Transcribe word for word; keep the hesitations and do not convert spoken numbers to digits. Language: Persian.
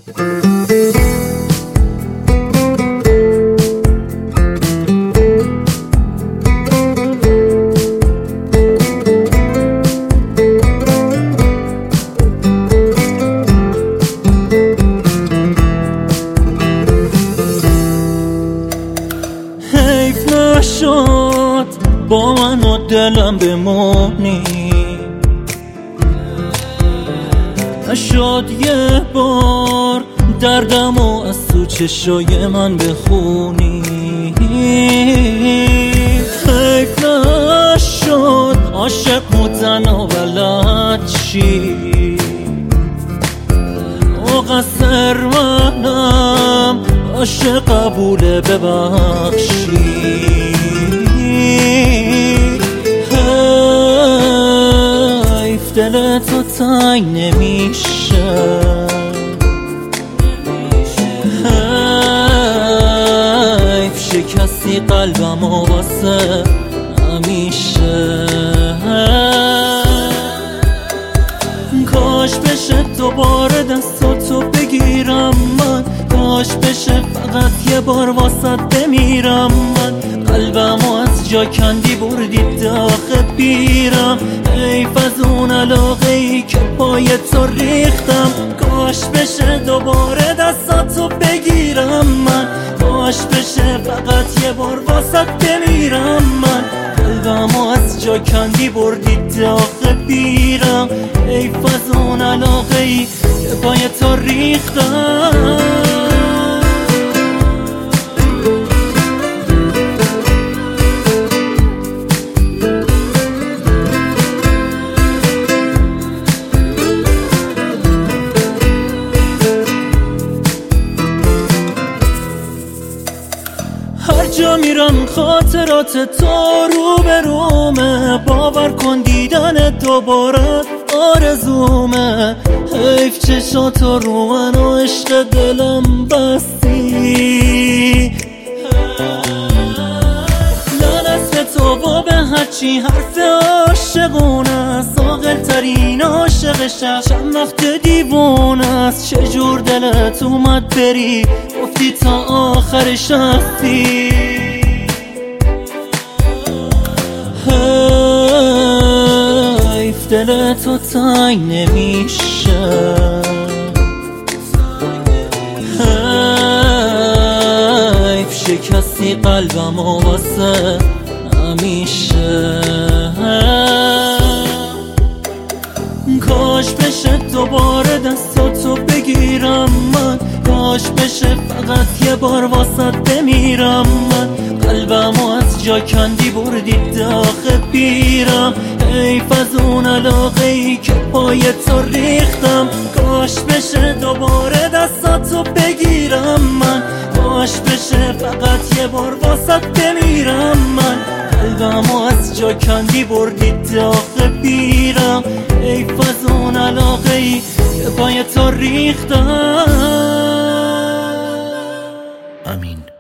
حیف نشد با من و دلم بمونی، نشد یه بار دردم و از تو چشای من بخونی. حیف نشد عاشق بودن و بلد چی، مقصر منم عاشق قبول ببخشی. حیف دل تو تنگ نمیشه، حیف شکستی قلبم و واسه همیشه. کاش بشه دوباره دستاتو بگیرم من، کاش بشه فقط یه بار واسط بمیرم من. قلبمو از جا کندی بردی داخل بیرم، حیف از اون علاقه ای که پای تو ریختم. کاش بشه دوباره دستاتو بگیرم من، کاش بشه فقط یه بار واسط بمیرم من. قلبمو از جا کندی بردی داخل بیرم، حیف از اون علاقه ای که پای تو ریختم. هر جا میرم خاطرات تو رو به رومه، باور کن دیدن دوباره آرزومه. حیف چشاتو رو من و عشق دلم بستی، لعنت به تو و به هرچی حرف عاشقونه است. عاقل ترین عاشق شب چند وقت دیوونه است. چجور دلت اومد بری گفتی تا آخرش هستی. حیف دل تو تنگ نمیشه، حیف شکستی قلبم و واسه همیشه. کاش بشه دوباره دستاتو بگیرم من، کاش بشه فقط یه بار واسط بمیرم من. قلبمو از جا کندی بردی داخل بیرم، حیف از اون علاقه ای که پای تو ریختم. کاش بشه دوباره دستاتو بگیرم من، کاش بشه فقط یه بار واسط بمیرم من. قلبمو از جا کندی بردی داخل بیرم، حیف از اون علاقه ای که پای تو ریختم. امین.